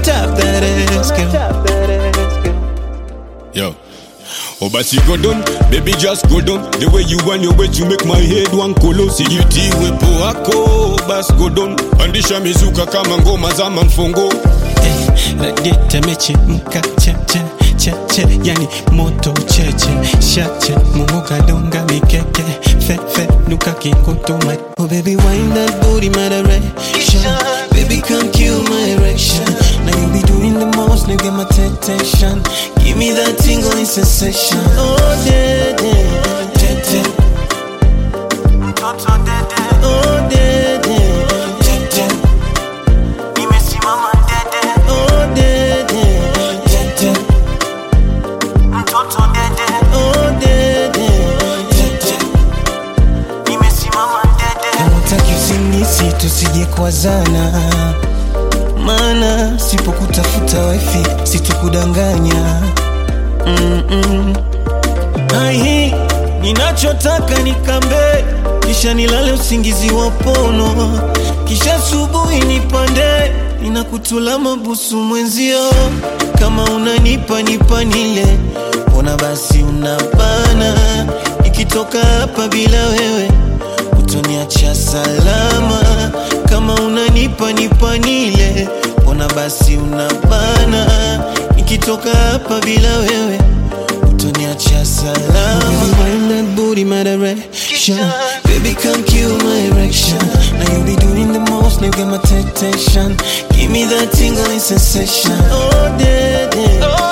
tap that ass, girl. Yo. Oh, but you go down, baby, just go down. The way you want your way to make my head one colo. See you tea we poako, bas go down. Andisha mizuka kama ngoma za mfongo. Radite mechi mka cheche cheche, yani moto cheche shache muhoga donga mikeke fe nuka kikutuma. Oh baby, wind that booty moderation. Baby, come kill my erection. Now you be doing the most, nigga, my temptation. Give me that tingling sensation. Oh dede dede, mtoto dede. Oh dede dede, nimesimama dede. Oh dede dede, mtoto dede. Oh dede dede, nimesimama dede. Hawataki usinisi tusije kwazana, mana sipokutafuta wifi situkudanganya. Ai, ninachotaka nikambe, kisha nilale usingizi wa pono, kisha subuhi nipande, ninakutula mabusu mwenzio. Kama unanipa nipa nile, ona basi unabana. Nikitoka hapa bila wewe, utoniacha salama. Kama unanipa nipa nile, ona basi unabana. Nikitoka hapa bila wewe, utoniacha salama. Baby, wind that booty moderation. Baby, come kill my erection. Now you be doing the most, nigga, my temptation. Give me that tingling sensation. Oh, dede.